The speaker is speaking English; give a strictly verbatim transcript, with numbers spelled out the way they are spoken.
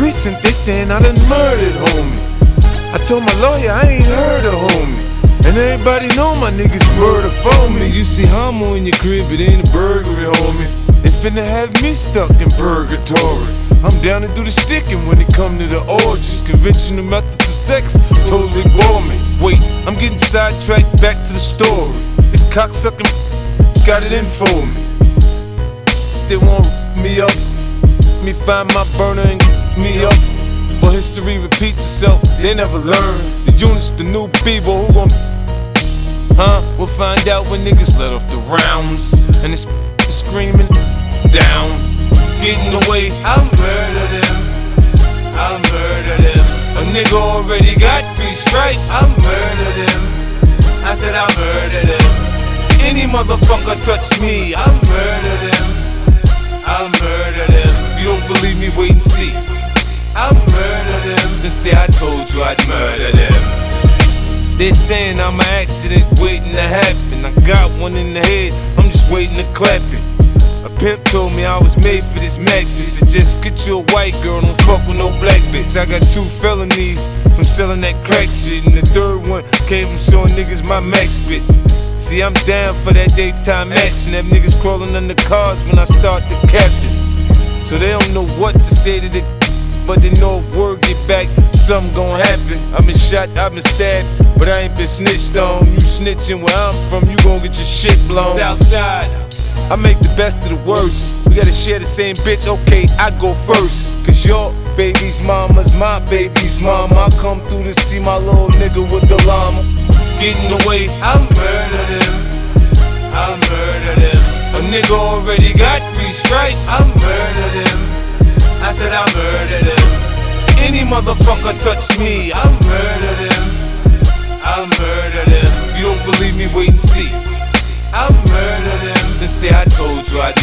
precinct, they saying I done murdered, homie. I told my lawyer I ain't heard of homie, and everybody know my niggas murder for me. You see Homo in your crib, it ain't a burglary, homie. They finna have me stuck in purgatory. I'm down to do the sticking when it come to the orgies. Conventional methods of sex totally bore me. Wait, I'm getting sidetracked, back to the story. This cocksucking got it in for me. They want me up, me find my burner and me up. But history repeats itself, they never learn. The units, the new people, who gon' huh? We'll find out when niggas let off the rounds and it's screaming down, getting away. I'll murder them, I'll murder them. A nigga already got three strikes. I'll murder them, I said I'll murder them. Any motherfucker touch me, I'll murder them, I'll murder them. You don't believe me, wait and see. I'll murder them, then say I told you I'd murder them. They're saying I'm an accident waiting to happen. I got one in the head, I'm just waiting to clap it. A pimp told me I was made for this max. She said just get you a white girl, don't fuck with no black bitch. I got two felonies from selling that crack shit, and the third one came from showing niggas my max fit. See, I'm down for that daytime action. Them niggas crawling under cars when I start the captain. So they don't know what to say to the, but they know if word get back, something gon' happen. I've been shot, I've been stabbed, but I ain't been snitched on. You snitching where I'm from, you gon' get your shit blown. Southside, I make the best of the worst. We gotta share the same bitch, okay, I go first. Cause your baby's mama's my baby's mama. I come through to see my little nigga with the llama. Getting away, I'll murder them, I'll murder them. A nigga already got three strikes. I'll murder them, I said I'll murder them. Any motherfucker touch me, I'll murder them, I'll murder them. You don't believe me, wait and see. I'll murder them, then say I told you I'd